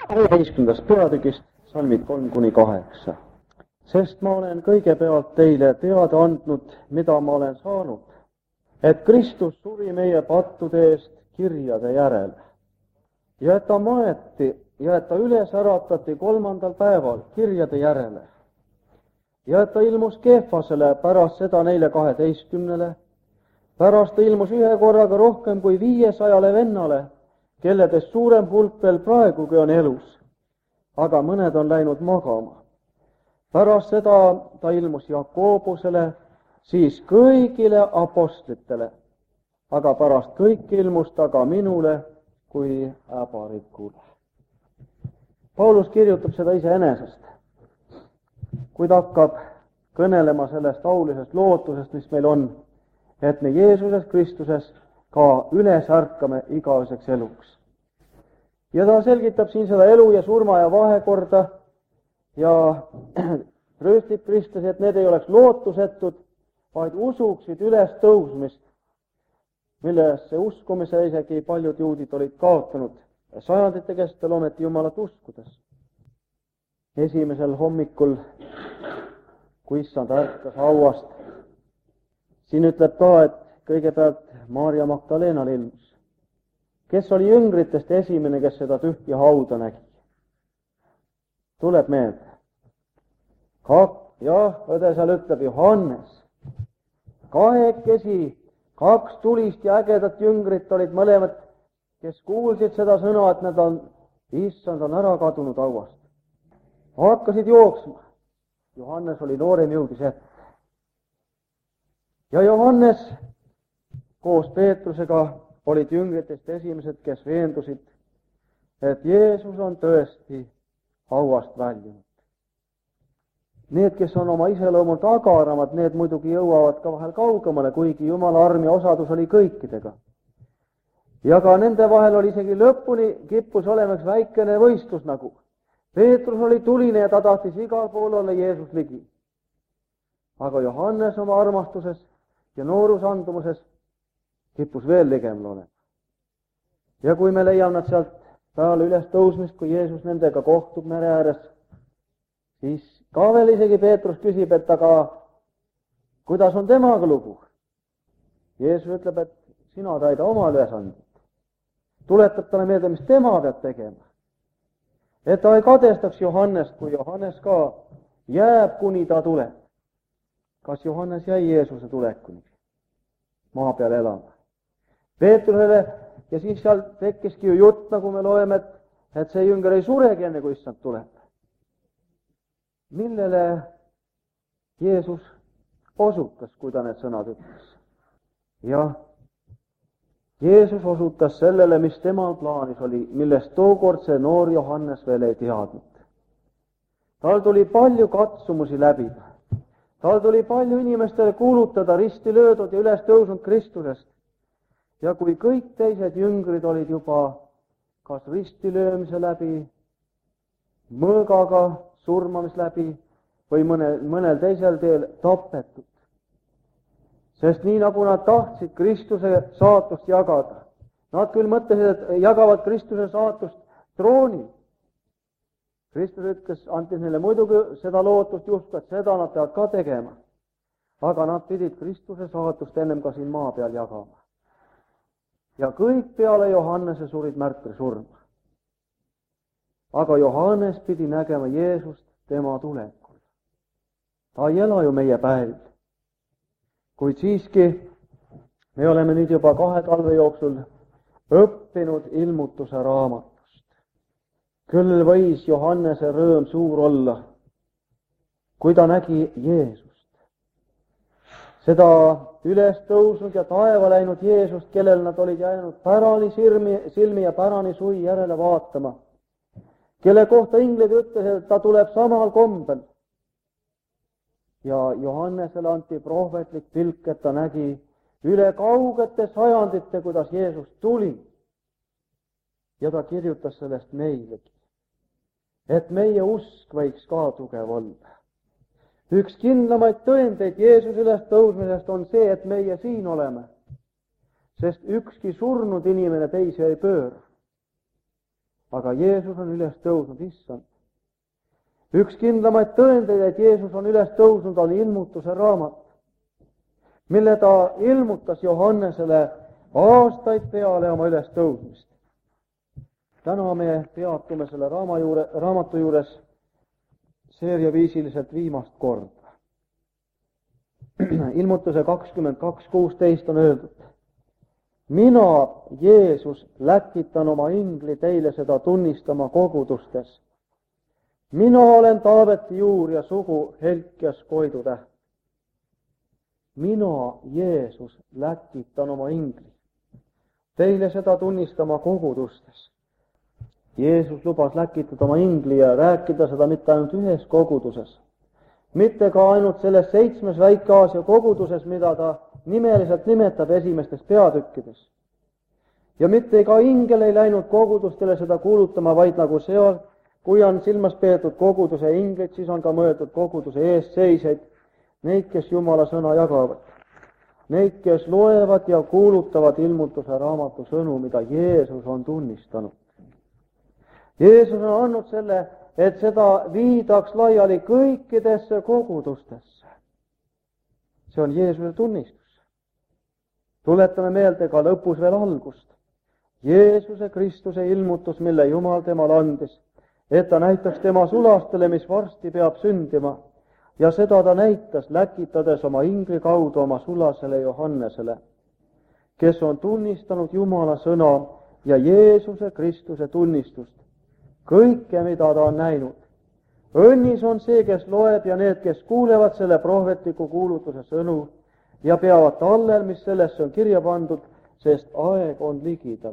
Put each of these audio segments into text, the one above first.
14. peatükist salmid 3-8. Sest ma olen kõigepealt teile teada andnud, mida ma olen saanud, et Kristus suri meie pattude eest kirjade järel ja et ta maeti ja et ta üles äratati 3. päeval kirjade järele ja et ta ilmus Keefasele, pärast seda neile 12, pärast ta ilmus ühe korraga rohkem kui 500 vennale, kelledest suurem hulk veel praegugi on elus, aga mõned on läinud magama. Pärast seda ta ilmus Jakobusele, siis kõigile apostlitele, aga pärast kõike ilmus ta ka minule kui äbarikule. Paulus kirjutab seda iseenesest, kui ta hakkab kõnelema sellest aulisest lootusest, mis meil on, et me Jeesuses Kristuses ka üles ärkame igaveseks eluks. Ja ta selgitab siin seda elu ja surma ja vahekorda ja rööstib Kristusi, et need ei oleks lootusetud, vaid usuksid üles tõusmist, millesse uskumise isegi paljud juudid olid kaotanud sajandite kestel ometi Jumalat uskudes. Esimesel hommikul, kui issand ärkas hauast, siin ütleb ta, et kõigepealt Maarja Magdaleenal ilmus, kes oli jüngritest esimene, kes seda tühja hauda nägi. Tuleb meelde. Õde seal ütleb Johannes. Kahekesi, 2 tulist ja ägedat jüngrit olid mõlemad, kes kuulsid seda sõna, et nad on, issand on ära kadunud hauast. Hakkasid jooksma. Johannes oli noorem, jõudis ette. Ja Johannes koos Peetrusega olid jüngritest esimesed, kes veendusid, et Jeesus on tõesti hauast väljunud. Need, kes on oma iseloomult agaramad, need muidugi jõuavad ka vahel kaugemale, kuigi Jumala arm ja osadus oli kõikidega. Ja ka nende vahel oli isegi lõpuni kippus olema üks väikene võistlus nagu. Peetrus oli tuline ja ta tahtis igal pool olla Jeesus ligi. Aga Johannes oma armastuses ja noorusandumuses kippus veel ligemale olema. Ja kui me leiame nad sealt peale üles tõusmist, kui Jeesus nendega kohtub mere ääres, siis ka veel isegi Peetrus küsib, et aga kuidas on temaga lugu? Jeesus ütleb, et sina täida oma ülesandit. Tuletab talle meelde, mis tema peab tegema. Et ta ei kadestaks Johannest, kui Johannes ka jääb, kuni ta tuleb. Kas Johannes jäi Jeesuse tulekuni maa peal elama? Peetrusele ja siis seal tekkiski ju jutt, nagu me loeme, et see jünger ei suregi enne, kui issand tuleb. Millele Jeesus osutas, kui ta need sõnad ütles? Jah, Jeesus osutas sellele, mis temal plaanis oli, millest tookord see noor Johannes veel ei teadnud. Tal tuli palju katsumusi läbida. Tal tuli palju inimestele kuulutada risti löödud ja üles tõusnud Kristusest. Ja kui kõik teised jüngrid olid juba kas risti löömise läbi, mõõgaga surmamis läbi või mõnel teisel teel tapetud. Sest nii nagu nad tahtsid Kristuse saatust jagada, nad küll mõtlesid, et jagavad Kristuse saatust troonil. Kristus ütles, antis neile muidugi seda lootust justkui, et seda nad peavad ka tegema. Aga nad pidid Kristuse saatust ennem ka siin maa peal jagama. Ja kõik peale Johannese surid märtri surma. Aga Johannes pidi nägema Jeesust tema tulekul. Ta ei ela ju meie päevil. Kuid siiski me oleme nüüd juba 2 talve jooksul õppinud ilmutuse raamatust. Küll võis Johannese rõõm suur olla, kui ta nägi Jeesust. Seda üles tõusnud ja taeva läinud Jeesust, kellel nad olid jäänud pärani silmi ja pärani sui järele vaatama, kelle kohta inglid ütlesid, et ta tuleb samal kombel. Ja Johannesele anti prohvetlik pilk, et ta nägi üle kaugete sajandite, kuidas Jeesus tuli. Ja ta kirjutas sellest meilegi, et meie usk võiks ka tugev olla. Üks kindlamaid tõendeid Jeesuse üles tõusmisest on see, et meie siin oleme, sest ükski surnud inimene teisi ei pööra. aga Jeesus on üles tõusnud, issand. Üks kindlamaid tõendeid, et Jeesus on üles tõusnud, on ilmutuse raamat, mille ta ilmutas Johannesele aastaid peale oma üles tõusmist. Täna me peatume selle raamatu juures seeriaviisiliselt viimast korda. Ilmutuse 22:16 on öeldud: mina, Jeesus, läkitan oma ingli teile seda tunnistama kogudustes. Mina olen Taaveti juur ja sugu Helkias koidutäht. Mina, Jeesus, läkitan oma ingli teile seda tunnistama kogudustes. Jeesus lubas läkitada oma ingli ja rääkida seda mitte ainult ühes koguduses, mitte ka ainult selles 7 Väike-Aasia koguduses, mida ta nimeliselt nimetab esimestes peatükkides. Ja mitte ka ingel ei läinud kogudustele seda kuulutama, vaid nagu seal, kui on silmas peetud koguduse ingleid, siis on ka mõeldud koguduse eesseiseid, neid, kes Jumala sõna jagavad. Neid, kes loevad ja kuulutavad ilmutuse raamatu sõnu, mida Jeesus on tunnistanud. Jeesus on andnud selle, et seda viidaks laiali kõikidesse kogudustesse. See on Jeesuse tunnistus. Tuletame meelde ka lõpus veel algust. Jeesuse Kristuse ilmutus, mille Jumal temale andis, et ta näitaks tema sulastele, mis varsti peab sündima, ja seda ta näitas, läkitades oma ingli kaudu oma sulasele Johannesele, kes on tunnistanud Jumala sõna ja Jeesuse Kristuse tunnistust, kõike, mida ta on näinud. Õnnis on see, kes loeb ja need, kes kuulevad selle prohvetliku kuulutuse sõnu ja peavad tallel, mis sellesse on kirja pandud, sest aeg on ligidal.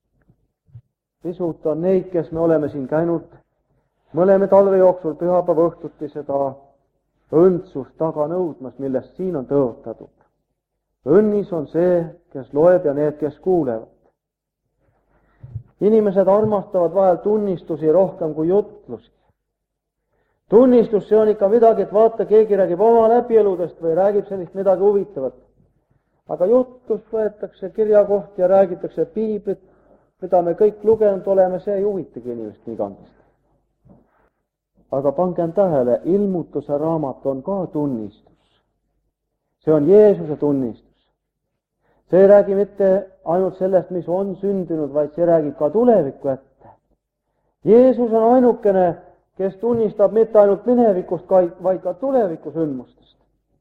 Pisut on neid, kes me oleme siin käinud mõlema talve jooksul pühapäeva õhtuti seda õndsust taga nõudmas, millest siin on tõotatud. Õnnis on see, kes loeb ja need, kes kuulevad. Inimesed armastavad vahel tunnistusi rohkem kui jutlusi. Tunnistus, see on ikka midagi, et vaata, keegi räägib oma läbieludest või räägib sellist midagi huvitavat. Aga jutlus võetakse kirjakohti ja räägitakse piiblit, mida me kõik lugenud oleme, see ei huvitagi inimest nii kandest. Aga pangem tähele, ilmutuse raamat on ka tunnistus. See on Jeesuse tunnistus. See ei räägi mitte ainult sellest, mis on sündinud, vaid see räägib ka tulevikku ette. Jeesus on ainukene, kes tunnistab mitte ainult minevikust, vaid ka tulevikusündmustest.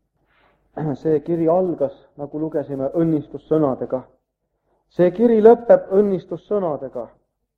See kiri algas, nagu lugesime, õnnistussõnadega. See kiri lõpeb õnnistussõnadega.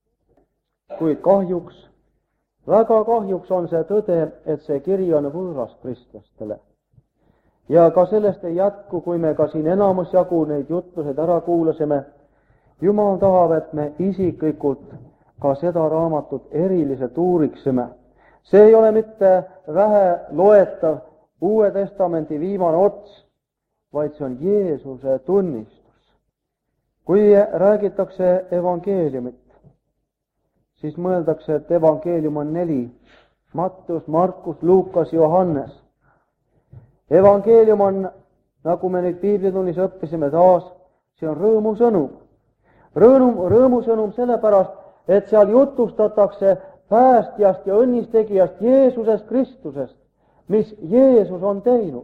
Kuid kahjuks, väga kahjuks on see tõde, et see kiri on võõras kristlastele. Ja ka sellest ei jätku, kui me ka siin enamus jagu neid jutluseid ära kuulasime. Jumal tahab, et me isiklikult ka seda raamatut eriliselt uuriksime. See ei ole mitte vähe loetav Uue Testamendi viimane ots, vaid see on Jeesuse tunnistus. Kui räägitakse evangeeliumit, siis mõeldakse, et evangeelium on 4. Matteus, Markus, Luukas, Johannes. Evangeelium on, nagu me nüüd piiblitunnis õppisime taas, see on rõõmusõnum. Rõõmusõnum sellepärast, et seal jutustatakse päästjast ja õnnistegijast Jeesusest Kristusest, mis Jeesus on teinud.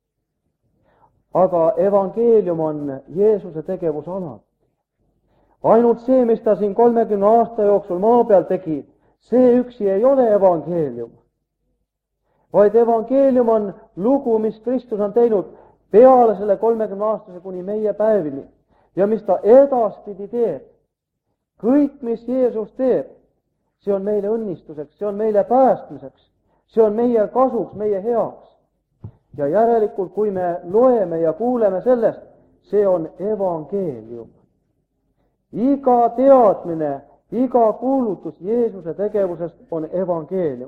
Aga evangeelium on Jeesuse tegevus alati. Ainult see, mis ta siin 30 aasta jooksul maa peal tegi, see üksi ei ole evangeelium. Vaid evangeelium on lugu, mis Kristus on teinud peale selle 30 aastase kuni meie päevini ja mis ta edaspidi teeb. Kõik, mis Jeesus teeb, see on meile õnnistuseks, see on meile päästmiseks, see on meie kasuks, meie heaks. Ja järelikult, kui me loeme ja kuuleme sellest, see on evangeelium. Iga teadmine, iga kuulutus Jeesuse tegevusest on evangeelium.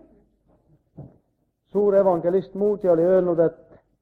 Suur evangelist Moody oli öelnud, et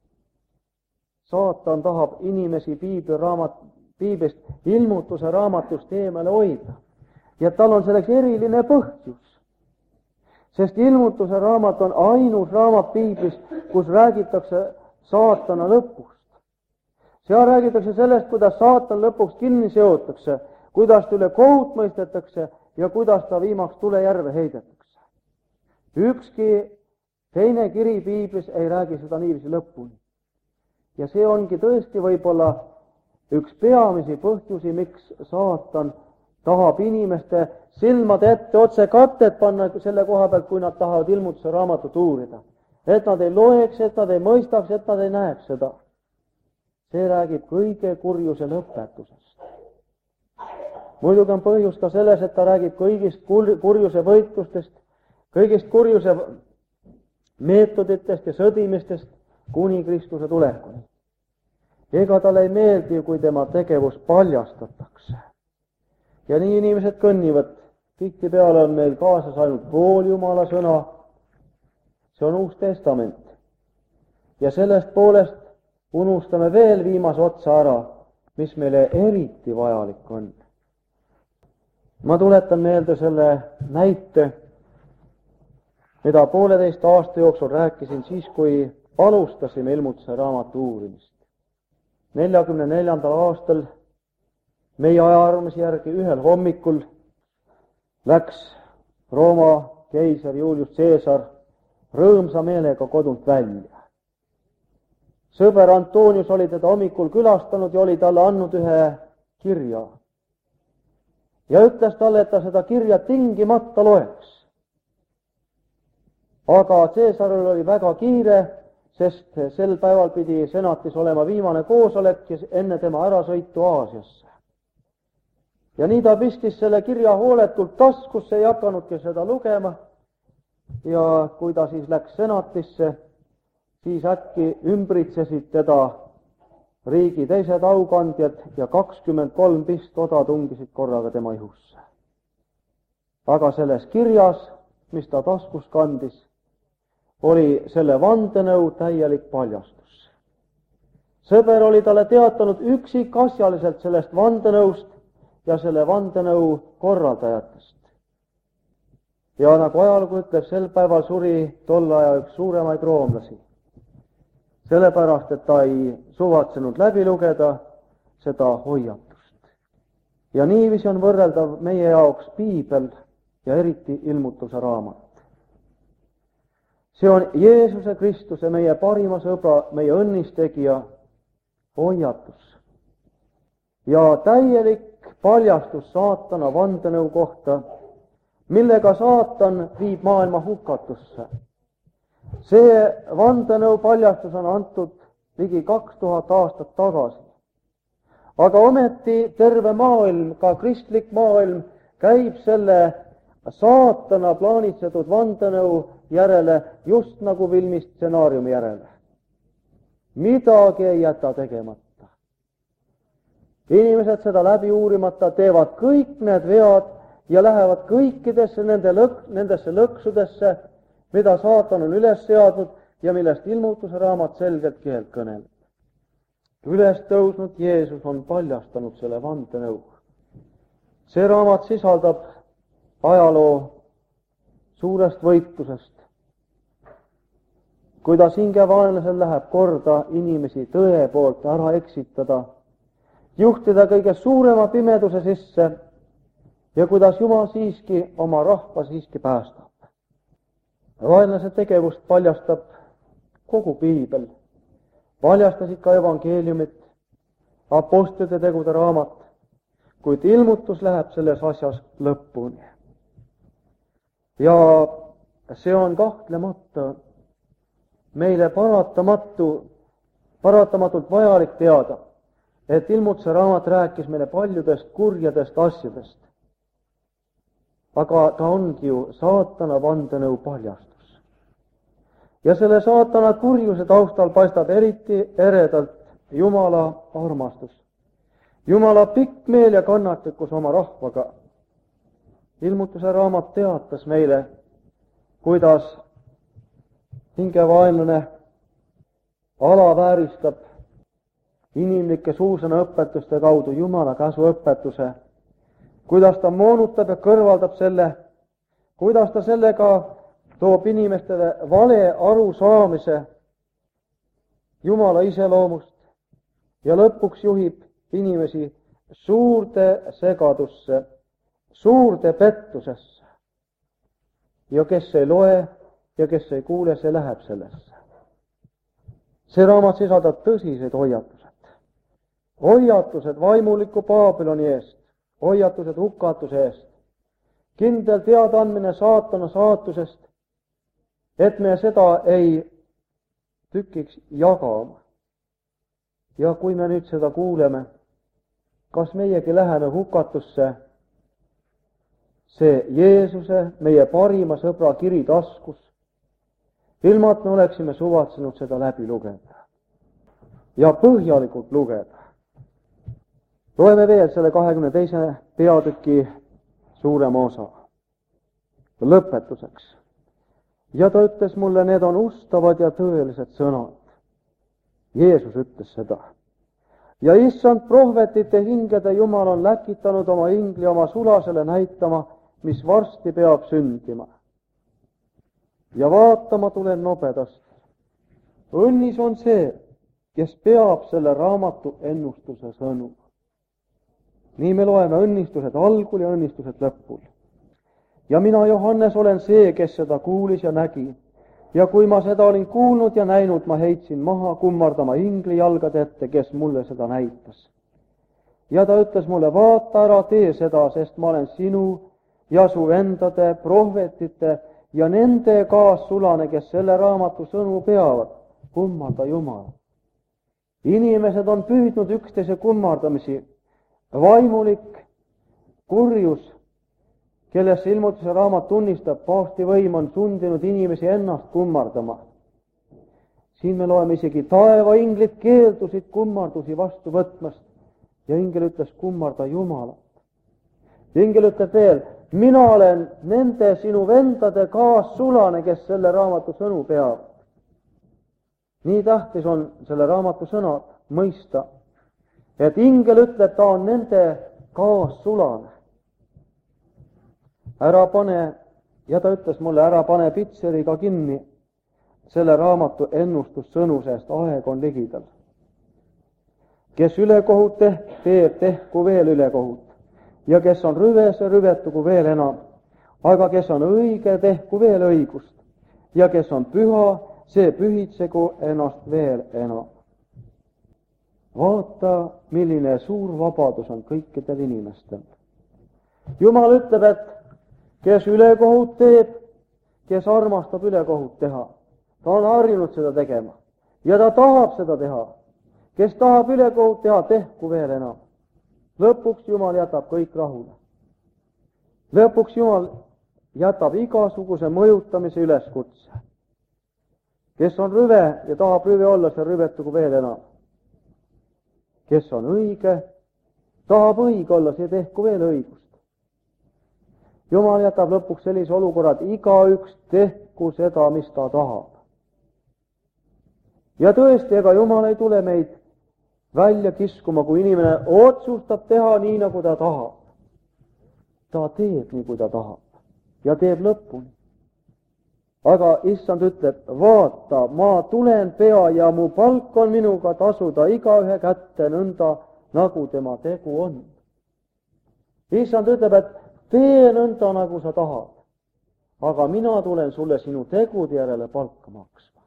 saatan tahab inimesi piiblist ilmutuse raamatust eemale hoida. Ja tal on selleks eriline põhjus. Sest ilmutuse raamat on ainus raamat piiblis, kus räägitakse saatana lõpust. Seal räägitakse sellest, kuidas saatan lõpuks kinni seotakse, kuidas ta üle kohut mõistetakse ja kuidas ta viimaks tulejärve heidetakse. Ükski teine kiri piiblis ei räägi seda niiviisi lõpuni. Ja see ongi tõesti võib-olla üks peamisi põhjusi, miks saatan tahab inimeste silmade ette otse katet panna selle koha pealt, kui nad tahavad ilmutuse raamatut uurida. Et nad ei loeks, et nad ei mõistaks, et nad ei näeks seda. See räägib kõige kurjuse lõpetusest. Muidugi on põhjus ka selles, et ta räägib kõigist kurjuse võitlustest, kõigist kurjuse meetoditest ja sõdimistest kuni Kristuse tulekuni. Ega talle ei meeldi, kui tema tegevus paljastatakse. Ja nii inimesed kõnnivad. Tihtipeale on meil kaasas ainult pool Jumala sõna. See on Uus Testament. Ja sellest poolest unustame veel viimase otsa ära, mis meile eriti vajalik on. Ma tuletan meelde selle näite, mida 1,5 aasta jooksul rääkisin siis, kui alustasime ilmutuse raamatu uurimist. 44. aastal meie ajaarvamise järgi ühel hommikul läks Rooma keiser Julius Caesar rõõmsa meelega kodunt välja. Sõber Antonius oli teda hommikul külastanud ja oli talle andnud ühe kirja. Ja ütles talle, et ta seda kirja tingimata loeks. Aga Caesaril oli väga kiire, sest sel päeval pidi senatis olema viimane koosolek enne tema ärasõitu Aasiasse. Ja nii ta pistis selle kirja hooletult taskusse, ei hakanudki seda lugema. Ja kui ta siis läks senatisse, siis äkki ümbritsesid teda riigi teised aukandjad ja 23 pistoda tungisid korraga tema ihusse. Aga selles kirjas, mis ta taskus kandis, oli selle vandenõu täielik paljastus. Sõber oli talle teatanud üksikasjaliselt sellest vandenõust ja selle vandenõu korraldajatest. Ja nagu ajalugu ütleb, sel päeval suri tolle aja üks suuremaid roomlasi. Sellepärast, et ta ei suvatsenud läbi lugeda seda hoiatust. Ja niiviisi on võrreldav meie jaoks piibel ja eriti ilmutuse raamat. See on Jeesuse Kristuse, meie parima sõbra, meie õnnistegija hoiatus. Ja täielik paljastus saatana vandenõu kohta, millega saatan viib maailma hukatusse. See vandenõu paljastus on antud ligi 2000 aastat tagasi. Aga ometi terve maailm, ka kristlik maailm, käib selle saatana plaanitsetud vandenõu järele just nagu filmistsenaariumi järele. Midagi ei jäta tegemata. Inimesed seda läbi uurimata teevad kõik need vead ja lähevad kõikidesse nendesse lõksudesse, mida saatan on üles seadnud ja millest ilmutuse raamat selgelt keelt kõneleb. Üles tõusnud Jeesus on paljastanud selle vandenõu. See raamat sisaldab ajaloo suurest võitlusest, kuidas hingevaenlasel läheb korda inimesi tõe poolt ära eksitada, juhtida kõige suurema pimeduse sisse ja kuidas Jumal siiski oma rahva siiski päästab. Vaenlase tegevust paljastab kogu piibel. Paljastasid ka evangeeliumit, apostlite tegude raamat, kuid ilmutus läheb selles asjas lõpuni. Ja see on kahtlemata meile paratamatult vajalik teada, et ilmutuse raamat rääkis meile paljudest kurjadest asjadest. Aga ta ongi ju saatana vandenõu paljastus. Ja selle saatana kurjuse taustal paistab eriti eredalt Jumala armastus. Jumala pikk meel ja kannatlikkus oma rahvaga. Ilmutuse raamat teatas meile, kuidas hingevaenlane alavääristab inimlike suusõnaõpetuste kaudu Jumala käsuõpetuse, kuidas ta moonutab ja kõrvaldab selle, kuidas ta sellega toob inimestele vale arusaamise Jumala iseloomust ja lõpuks juhib inimesi suurde segadusse, suurde pettusesse. Ja kes ei loe ja kes ei kuule, see läheb sellesse. See raamat sisaldab tõsiseid hoiatused. Hoiatused vaimuliku Babyloni eest, hoiatused hukatuse eest, kindel teadaandmine saatana saatusest, et me seda ei tükiks jagama. Ja kui me nüüd seda kuuleme, kas meiegi läheme hukatusse, see Jeesuse, meie parima sõbra kiri taskus, ilma et me oleksime suvatsenud seda läbi lugeda ja põhjalikult lugeda. Loeme veel selle 22. peatüki suurema osa. Lõpetuseks. Ja ta ütles mulle, need on ustavad ja tõelised sõnad. Jeesus ütles seda. Ja issand prohvetite hingede Jumal on läkitanud oma ingli oma sulasele näitama, mis varsti peab sündima. Ja vaatama tulen nobedasti. Õnnis on see, kes peab selle raamatu ennustuse sõnu. Nii me loeme õnnistused algul ja õnnistused lõpul. Ja mina, Johannes, olen see, kes seda kuulis ja nägi. Ja kui ma seda olin kuulnud ja näinud, ma heitsin maha kummardama ingli jalgade ette, kes mulle seda näitas. Ja ta ütles mulle, vaata ära, tee seda, sest ma olen sinu ja su vendade, prohvetite ja nende kaassulane, kes selle raamatu sõnu peavad, kummarda Jumala. Inimesed on püüdnud üksteise kummardamisi, vaimulik kurjus, kellesse ilmutuse raamat tunnistab, paavsti võim on sundinud inimesi ennast kummardama. Siin me loeme isegi taevainglid keeldusid kummardusi vastu võtmast ja ingel ütles kummarda Jumalat. Ingel ütleb veel, mina olen nende sinu vendade kaassulane, kes selle raamatu sõnu peavad. Nii tähtis on selle raamatu sõnad mõista, et ingel ütleb, ta on nende kaassulane. Ära pane, ja ta ütles mulle, ära pane pitseriga kinni selle raamatu ennustussõnu, sest aeg on ligidal. Kes ülekohut teeb, tehku veel ülekohut, ja kes on rüves, rüvetugu veel enam, aga kes on õige, tehku veel õigust, ja kes on püha, see pühitsegu ennast veel enam. Vaata, milline suur vabadus on kõikidel inimestel. Jumal ütleb, et kes ülekohut teeb, kes armastab ülekohut teha. Ta on harjunud seda tegema ja ta tahab seda teha. Kes tahab ülekohut teha, tehku veel enam. Lõpuks Jumal jätab kõik rahule. Lõpuks Jumal jätab igasuguse mõjutamise üleskutse. Kes on rüve ja tahab rüve olla, see rüvetugu veel enam. Kes on õige, tahab õige olla, see tehku veel õigust. Jumal jätab lõpuks sellise olukorra, et igaüks tehku seda, mis ta tahab. Ja tõesti, ega Jumal ei tule meid välja kiskuma, kui inimene otsustab teha nii, nagu ta tahab. Ta teeb nii, kui ta tahab ja teeb lõpuni. Aga issand ütleb, vaata, ma tulen pea ja mu palk on minuga tasuda igaühe kätte nõnda, nagu tema tegu on. Issand ütleb, et tee nõnda, nagu sa tahad, aga mina tulen sulle sinu tegude järele palka maksma.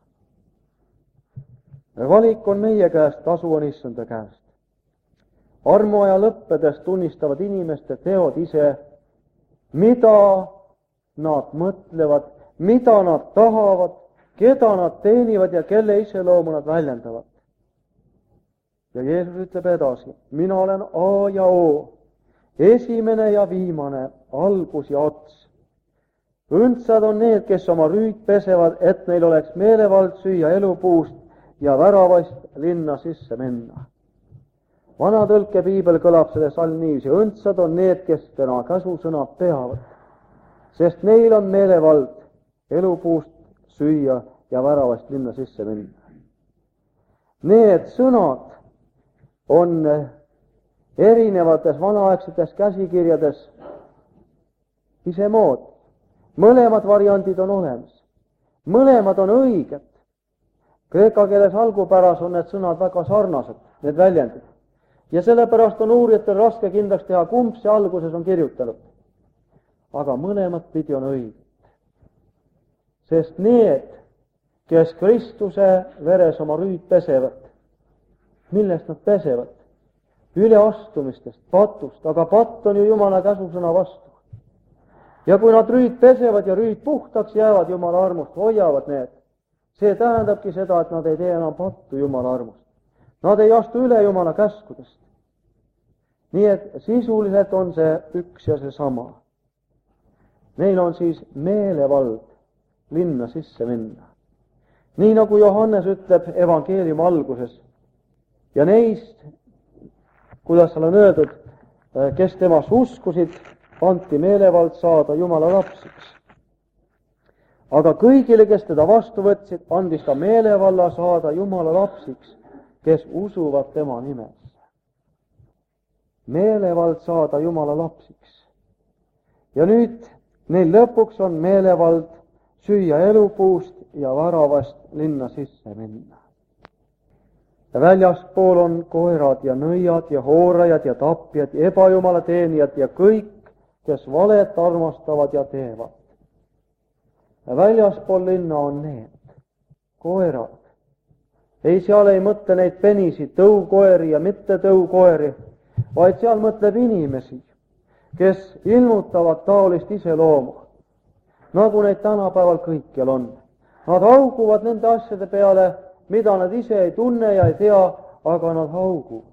Valik on meie käest, tasu on issanda käest. Armuaja lõppedes tunnistavad inimeste teod ise, mida nad mõtlevad, mida nad tahavad, keda nad teenivad ja kelle iseloomu nad väljendavad. Ja Jeesus ütleb edasi, mina olen A ja O, esimene ja viimane, algus ja ots. Õndsad on need, kes oma rüüd pesevad, et neil oleks meelevald süüa elupuust ja väravast linna sisse minna. Vana tõlke piibel kõlab selle salm niiviisi, õndsad on need, kes tema käsusõnad peavad, sest neil on meelevald elupuust süüa ja väravast linna sisse minna. Need sõnad on erinevates vanaaegsetes käsikirjades isemoodi. Mõlemad variandid on olemas. Mõlemad on õiged. Kreeka keeles algupäras on need sõnad väga sarnased, need väljendid. Ja sellepärast on uurijatel raske kindlaks teha, kumb see alguses on kirjutanud. aga mõlemat pidi on õiged. Sest need, kes Kristuse veres oma rüüd pesevad, millest nad pesevad? Üleastumistest, patust, aga patt on ju Jumala käsusõna vastu. Ja kui nad rüüd pesevad ja rüüd puhtaks jäävad Jumala armust, hoiavad need, see tähendabki seda, et nad ei tee enam pattu Jumala armust. Nad ei astu üle Jumala käskudest. Nii et sisuliselt on see üks ja seesama. Neil on siis meelevald linna sisse minna. Nii nagu Johannes ütleb evangeeliumi alguses. Ja neist, kuidas seal on öeldud, kes temas uskusid, anti meelevald saada Jumala lapsiks. Aga kõigile, kes teda vastu võtsid, andis ta meelevalla saada Jumala lapsiks, kes usuvad tema nimes. Meelevald saada Jumala lapsiks. Ja nüüd neil lõpuks on meelevald süüa elupuust ja varavast linna sisse minna. Ja väljaspool on koerad ja nõiad ja hoorajad ja tapjad ja ebajumala teenijad ja kõik, kes valet armastavad ja teevad. Ja väljaspool linna on need koerad. Ei, seal ei mõtle neid penisi, tõukoeri ja mitte tõukoeri, vaid seal mõtleb inimesi, kes ilmutavad taolist iseloomu, nagu neid tänapäeval kõikjal on. Nad hauguvad nende asjade peale, mida nad ise ei tunne ja ei tea, aga nad hauguvad.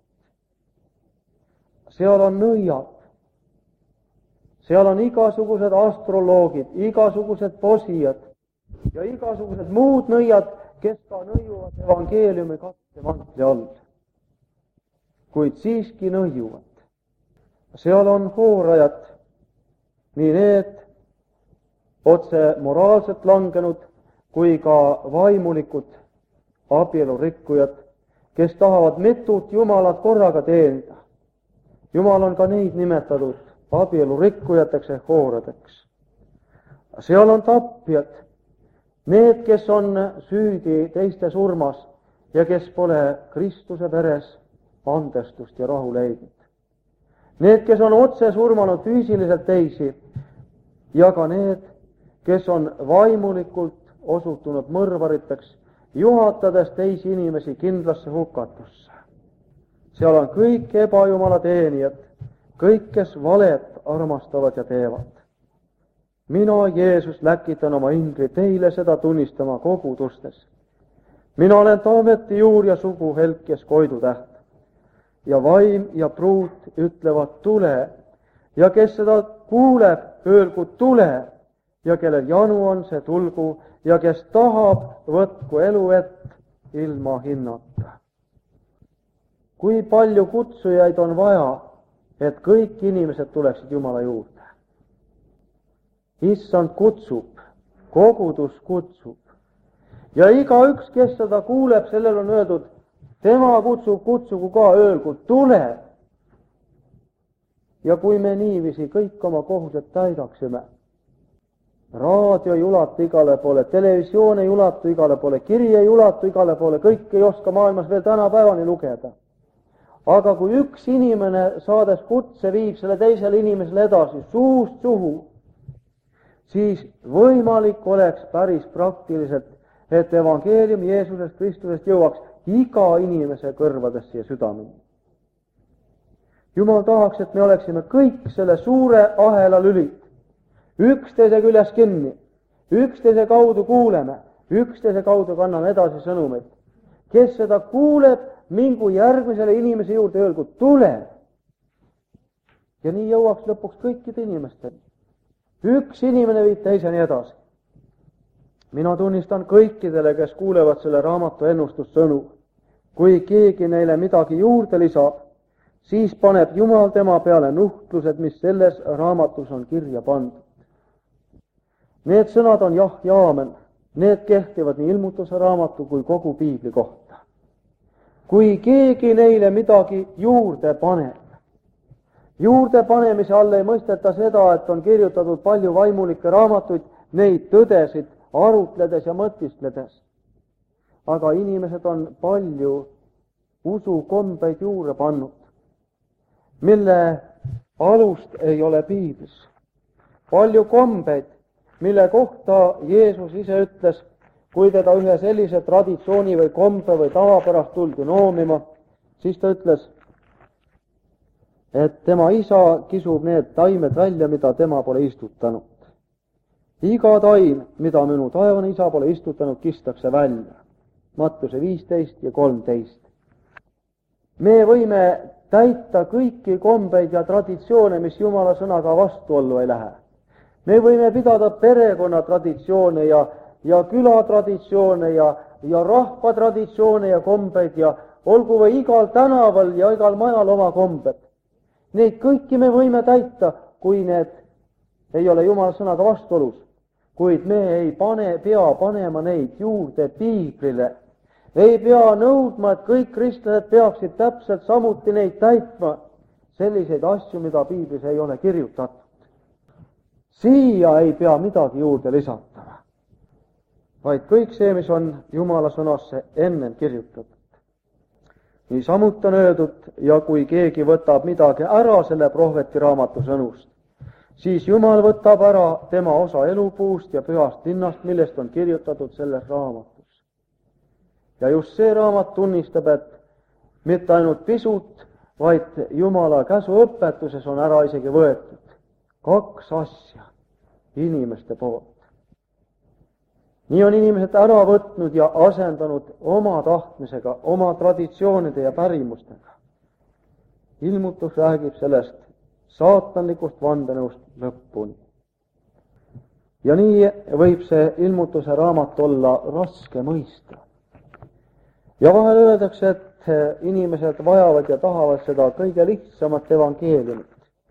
Seal on nõiad, seal on igasugused astroloogid, igasugused posijad ja igasugused muud nõiad, kes ka nõiuvad evangeeliumi kattemantli all. Kuid siiski nõiuvad. Seal on hoorajad, nii need otse moraalselt langenud kui ka vaimulikud abielurikkujad, kes tahavad mitut Jumalat korraga teenida. Jumal on ka neid nimetatud abielurikkujateks ehk hooradeks. Seal on tapjad, need, kes on süüdi teiste surmas ja kes pole Kristuse veres andestust ja rahu leidnud. Need, kes on otse surmanud füüsiliselt teisi ja ka need, kes on vaimulikult osutunud mõrvariteks, juhatades teisi inimesi kindlasse hukatusse. Seal on kõik ebajumala teenijad, kõik, kes valet armastavad ja teevad. Mina, Jeesus, läkitan oma ingli teile seda tunnistama kogudustes. Mina olen Taaveti juur ja sugu helkes koidutäht. Ja vaim ja pruut ütlevad tule, ja kes seda kuuleb, öelgu tule, ja kellel janu on, see tulgu, ja kes tahab, võtku eluvett ilma hinnata. Kui palju kutsujaid on vaja, et kõik inimesed tuleksid Jumala juurde? Issand kutsub, kogudus kutsub. Ja igaüks, kes seda kuuleb, sellel on öeldud, tema kutsub, kutsugu ka, öelgu tule. Ja kui me niiviisi kõik oma kohused täidaksime, raadio ei ulatu igale poole, televisioon ei ulatu igale poole, kiri ei ulatu igale poole, kõik ei oska maailmas veel tänapäevani lugeda. Aga kui üks inimene saades kutse viib selle teisele inimesele edasi, suust suhu, siis võimalik oleks päris praktiliselt, et evangeelium Jeesusest Kristusest jõuaks iga inimese kõrvadesse ja südameni. Jumal tahaks, et me oleksime kõik selle suure ahela lülid, üksteise küljes kinni, üksteise kaudu kuuleme, üksteise kaudu kanname edasi sõnumeid. Kes seda kuuleb, mingu järgmisele inimese juurde, öelgu tule. Ja nii jõuaks lõpuks kõikide inimesteni. Üks inimene viib teiseni edasi. Mina tunnistan kõikidele, kes kuulevad selle raamatu ennustussõnu. Kui keegi neile midagi juurde lisab, siis paneb Jumal tema peale nuhtlused, mis selles raamatus on kirja pandud. Need sõnad on jah ja aamen. Need kehtivad nii ilmutuse raamatu kui kogu piibli kohta. Kui keegi neile midagi juurde paneb, juurde panemise all ei mõisteta seda, et on kirjutatud palju vaimulikke raamatuid, neid tõdesid arutledes ja mõtiskledes. Aga inimesed on palju usukombeid juurde pannud, mille alust ei ole piiblis. palju kombeid, mille kohta Jeesus ise ütles, kui teda ühe sellise traditsiooni või kombe või tavapärast tuldi noomima, siis ta ütles, et tema isa kisub need taimed välja, mida tema pole istutanud. Iga taim, mida minu taevane isa pole istutanud, kistakse välja. Mattuse 15 ja 13. Me võime täita kõiki kombeid ja traditsioone, mis Jumala sõnaga vastuollu ei lähe. Me võime pidada perekonna traditsioone ja külatraditsioone ja rahvatraditsioone ja kombeid ja olgu või igal tänaval ja igal majal oma kombed. Neid kõiki me võime täita, kui need ei ole Jumala sõnaga vastuolus, kuid me ei pea panema neid juurde piiblile. Ei pea nõudma, et kõik kristlased peaksid täpselt samuti neid täitma, selliseid asju, mida piiblis ei ole kirjutatud. Siia ei pea midagi juurde lisatama, vaid kõik see, mis on Jumala sõnasse ennem kirjutatud. Niisamuti on öeldud, ja kui keegi võtab midagi ära selle prohveti raamatu sõnust, siis Jumal võtab ära tema osa elupuust ja pühast linnast, millest on kirjutatud selles raamatus. Ja just see raamat tunnistab, et mitte ainult pisut, vaid Jumala käsuõpetuses on ära isegi võetud 2 asja inimeste poolt. Nii on inimesed ära võtnud ja asendanud oma tahtmisega, oma traditsioonide ja pärimustega. Ilmutus räägib sellest saatanlikust vandenõust lõpuni. Ja nii võib see ilmutuse raamat olla raske mõista. Ja vahel öeldakse, et inimesed vajavad ja tahavad seda kõige lihtsamat evangeeliumit.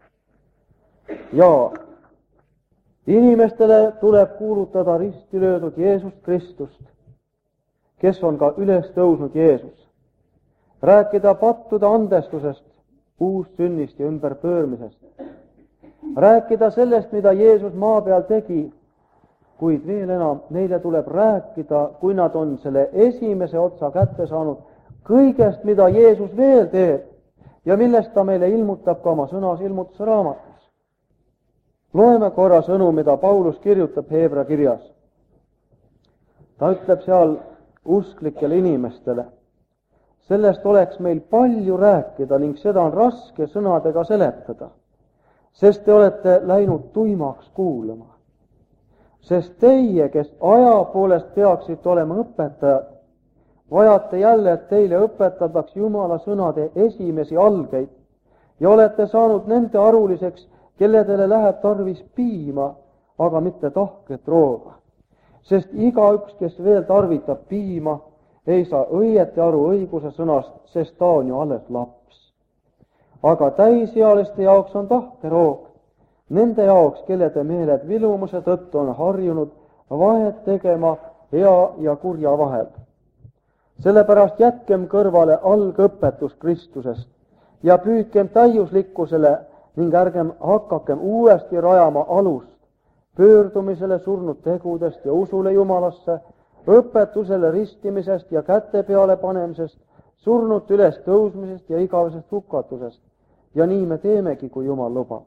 Ja inimestele tuleb kuulutada risti löödud Jeesust Kristust, kes on ka üles tõusnud Jeesus. Rääkida pattude andestusest, uussünnist ja ümberpöörmisest. Rääkida sellest, mida Jeesus maa peal tegi, kuid veel enam, neile tuleb rääkida, kui nad on selle esimese otsa kätte saanud, kõigest, mida Jeesus veel teeb ja millest ta meile ilmutab ka oma sõnas ilmutuse raamatus. Loeme korra sõnu, mida Paulus kirjutab Heebra kirjas. Ta ütleb seal usklikele inimestele, sellest oleks meil palju rääkida ning seda on raske sõnadega seletada, sest te olete läinud tuimaks kuulama. Sest teie, kes aja poolest peaksite olema õpetajad, vajate jälle, et teile õpetataks Jumala sõnade esimesi algeid ja olete saanud nende aruliseks, kelledele läheb tarvis piima, aga mitte tahket rooga. Sest igaüks, kes veel tarvitab piima, ei saa õieti aru õiguse sõnast, sest ta on ju alles laps. Aga täisealiste jaoks on tahkeroog, nende jaoks, kellede meeled vilumuse tõttu on harjunud vahet tegema hea ja kurja vahel. Sellepärast jätkem kõrvale algõpetus Kristusest ja püüdkem täiuslikkusele ning ärgem hakakem uuesti rajama alust pöördumisele surnud tegudest ja usule Jumalasse, õpetusele ristimisest ja käte peale panemisest, surnud üles tõusmisest ja igavesest hukatusest. Ja nii me teemegi, kui Jumal lubab.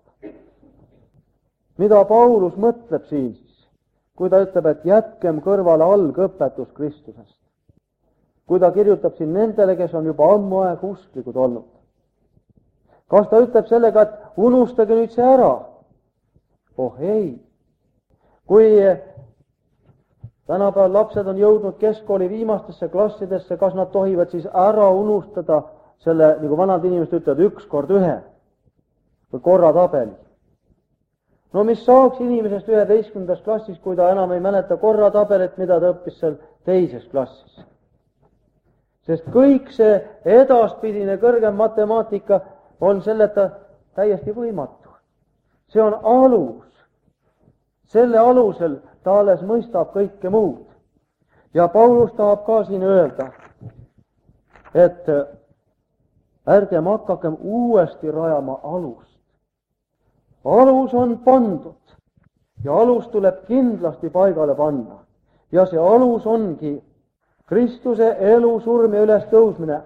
Mida Paulus mõtleb siin siis, kui ta ütleb, et jätkem kõrvale algõpetus Kristusest? Kui ta kirjutab siin nendele, kes on juba ammu aega usklikud olnud. Kas ta ütleb sellega, et unustage nüüd see ära? Oh ei! Kui tänapäeval lapsed on jõudnud keskkooli viimastesse klassidesse, kas nad tohivad siis ära unustada selle, nagu vanad inimesed ütlevad, 1 × 1 või korratabeli? No mis saaks inimesest 11. klassis, kui ta enam ei mäleta korratabelit, mida ta õppis seal 2. klassis? Sest kõik see edaspidine kõrgem matemaatika on selleta täiesti võimatu. See on alus. Selle alusel ta alles mõistab kõike muud. Ja Paulus tahab ka siin öelda, et ärgem hakakem uuesti rajama alust. Alus on pandud ja alus tuleb kindlasti paigale panna. Ja see alus ongi Kristuse elu, surm ja üles tõusmine.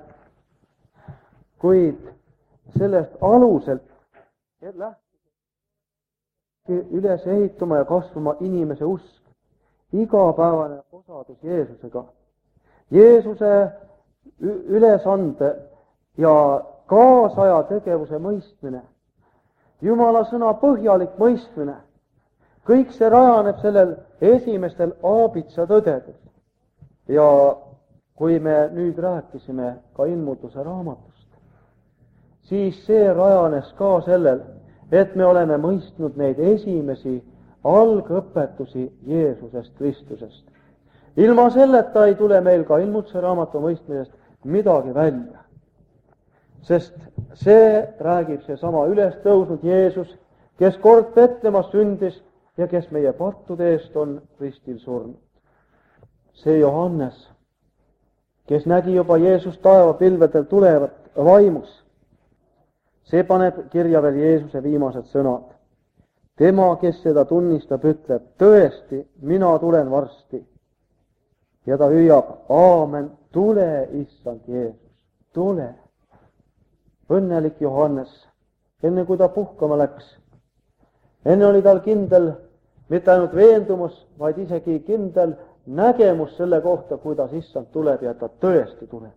Kuid sellest aluselt üles ehituma ja kasvama inimese usk, igapäevane osadus Jeesusega. Jeesuse ülesande ja kaasaja tegevuse mõistmine, Jumala sõna põhjalik mõistmine, kõik see rajaneb sellel esimestel aabitsa tõdedel. Ja kui me nüüd rääkisime ka ilmutuse raamatust, siis see rajanes ka sellel, et me oleme mõistnud neid esimesi algõpetusi Jeesusest Kristusest. Ilma selleta ei tule meil ka ilmutuse raamatu mõistmisest midagi välja. Sest see räägib seesama üles tõusnud Jeesus, kes kord Petlemas sündis ja kes meie pattude eest on ristil surnud. See Johannes, kes nägi juba Jeesust taevapilvedel tulevat vaimus, see paneb kirja veel Jeesuse viimased sõnad. Tema, kes seda tunnistab, ütleb, tõesti, mina tulen varsti. Ja ta hüüab, aamen, tule, issand Jeesus, tule. Õnnelik Johannes, enne kui ta puhkama läks. Enne oli tal kindel, mitte ainult veendumus, vaid isegi kindel nägemus selle kohta, kuidas issand tuleb ja ta tõesti tuleb.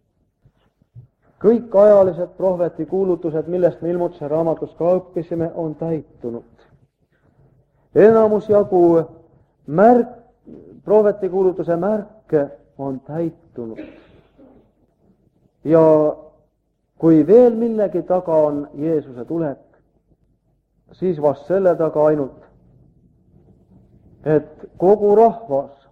Kõik ajalised prohveti kuulutused, millest me ilmutuse raamatus ka õppisime, on täitunud. Enamus jagu prohveti kuulutuse märke on täitunud. Ja kui veel millegi taga on Jeesuse tulek, siis vast selle taga ainult, et kogu rahvas,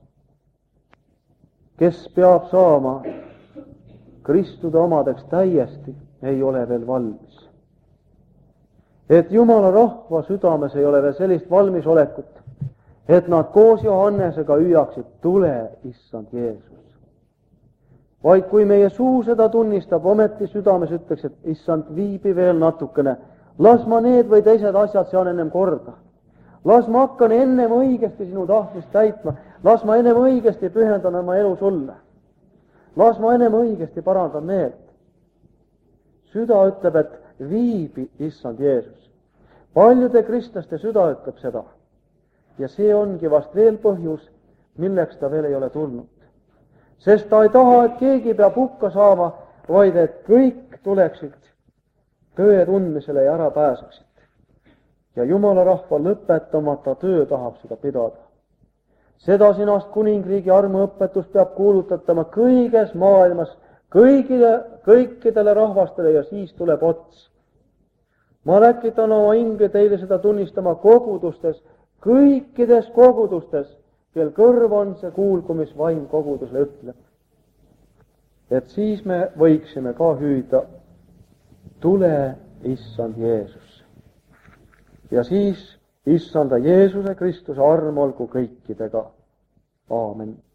kes peab saama Kristude omadeks täiesti, ei ole veel valmis. Et Jumala rahva südames ei ole veel sellist valmisolekut, et nad koos Johannesega hüüaksid, tule, issand Jeesus. Vaid kui meie suu seda tunnistab, ometi südames ütleks, et issand, viibi veel natukene, las ma need või teised asjad saan ennem korda. Las ma hakkan ennem õigesti sinu tahtmist täitma, las ma ennem õigesti pühendan oma elu sulle. Las ma ennem õigesti parandan meelt. Süda ütleb, et viibi, issand Jeesus. Paljude kristlaste süda ütleb seda. Ja see ongi vast veel põhjus, milleks ta veel ei ole tulnud. Sest ta ei taha, et keegi peab hukka saama, vaid et kõik tuleksid tõe tundmisele ja ära pääseksid. Ja Jumala rahva lõpetamata töö tahab seda pidada. Seda sinast kuningriigi armuõpetus peab kuulutatama kõiges maailmas, kõikidele rahvastele ja siis tuleb ots. Ma läkitan oma hinge teile seda tunnistama kogudustes, kõikides kogudustes, kel kõrv on see kuulgumisvaim kogudusele ütleb. Et siis me võiksime ka hüüda, tule, issand Jeesus. Ja siis issanda Jeesuse Kristuse arm olgu kõikidega. Aamen.